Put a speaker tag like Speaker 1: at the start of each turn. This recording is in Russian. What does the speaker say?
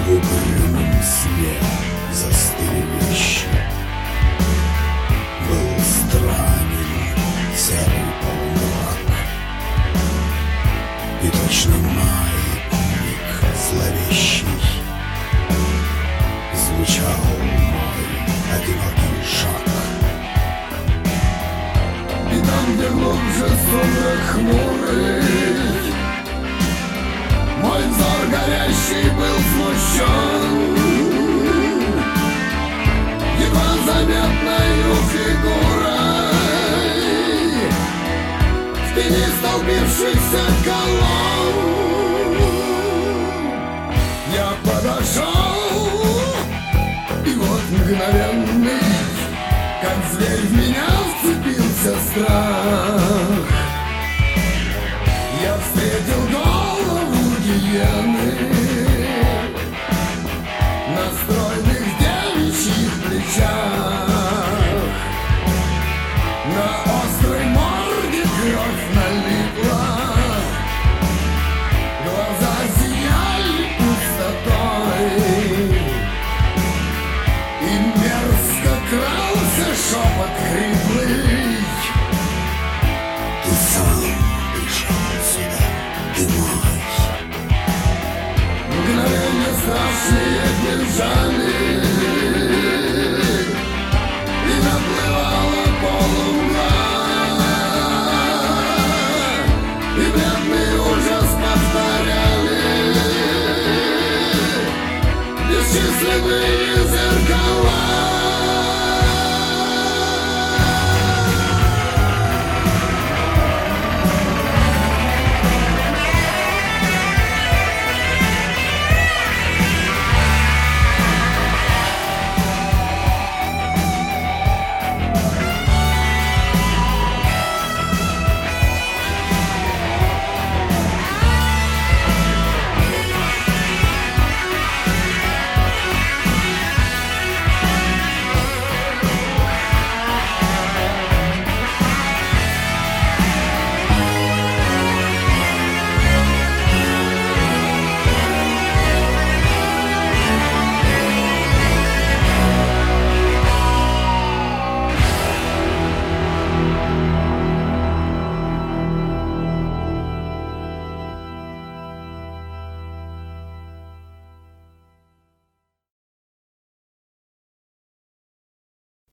Speaker 1: В угрюмом сне застыли вещи. Был странен серый полумрак, и точно маятник зловещий звучал мой одинокий шаг.
Speaker 2: И там, где глубже сумрак хмурый, мой взор горящий был смущен едва заметною фигурой в тени столбившихся колонн. Я подошел, и вот мгновенный, как зверь, в меня вцепился страх. Я встретил голову гиены на стройных девичьих плечах. На острой морде кровь налипла, глаза зияли пустотой, и мерзко крался шепот хриплый.
Speaker 1: Ты сам пришел сюда, ты мой.
Speaker 2: Мгновения страшные бежали, и наплывала полумгла, и бледный ужас повторяли бесчисленные зеркала.